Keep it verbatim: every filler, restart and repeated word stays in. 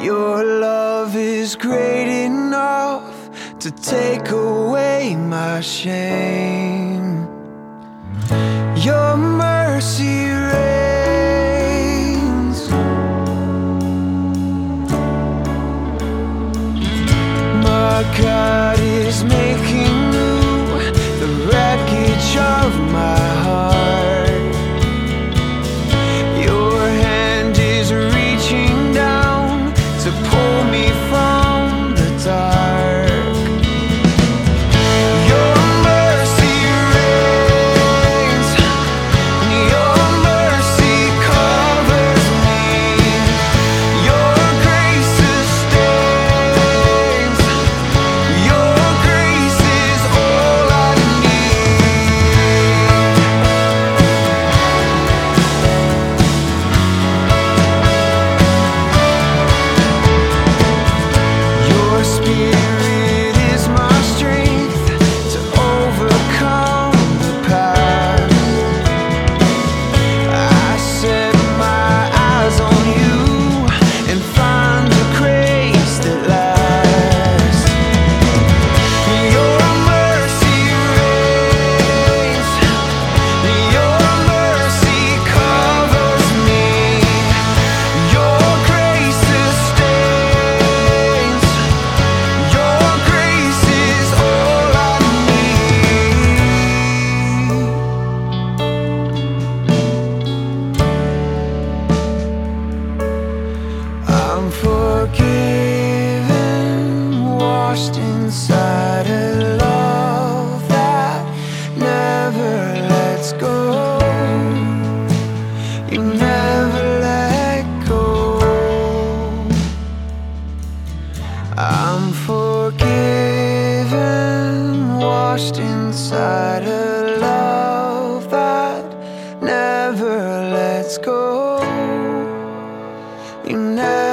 Your love is great enough to take away my shame. Your mercy reigns. My God is making new the wreckage of my heart. Your hand is reaching down to pull me from the dark. Your mercy reigns, and your mercy covers me. Your grace sustains. Your grace is all I Your spirit is my strength to overcome the past. I set my eyes on you and find the grace that lasts. Your mercy reigns, your mercy covers me. Your grace sustains. Your grace is all I need. I'm forgiven, washed inside a love that never lets go. You never let go. I'm forgiven, washed inside a love that never lets go. You never